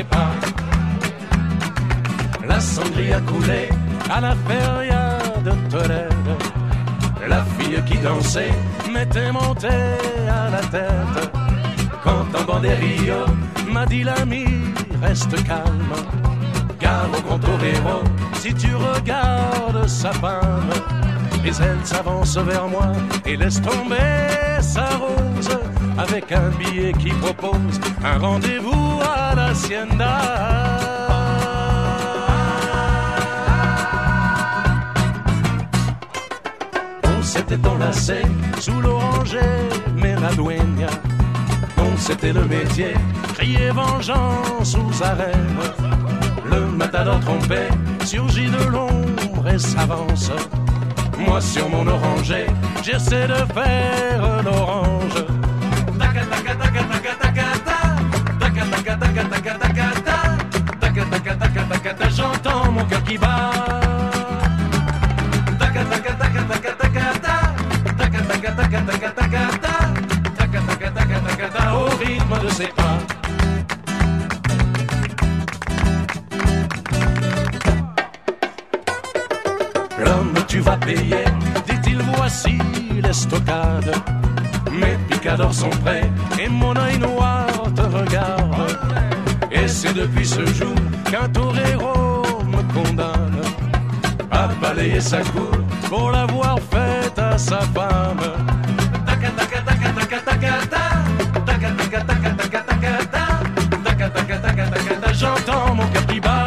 ses pas. La sangria coulait à la feria de Tolède. La fille qui dansait m'était montée à la tête. Quand un banderillo m'a dit l'ami, reste calme, car au grand torero, si tu regardes sa femme, mais elle s'avance vers moi et laisse tomber sa rose avec un billet qui propose un rendez-vous à l'hacienda. On s'était enlacé sous l'oranger, mais la dueña, dont c'était le métier, criait vengeance aux arènes. Le matador trompé surgit de l'ombre et s'avance. Moi sur mon oranger, j'essaie de faire l'orange. J'entends mon cœur qui bat. Au rythme de ses pas. L'homme, tu vas payer, dit-il, voici l'estocade. Mes picadors sont prêts et mon œil noir te regarde. Et c'est depuis ce jour qu'un torero me condamne à balayer sa cour pour l'avoir faite à sa femme. J'entends mon cœur qui bat.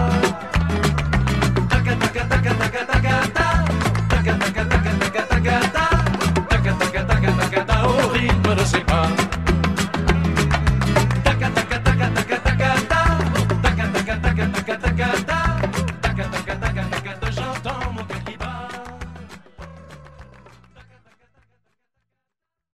Au rythme de ses pas.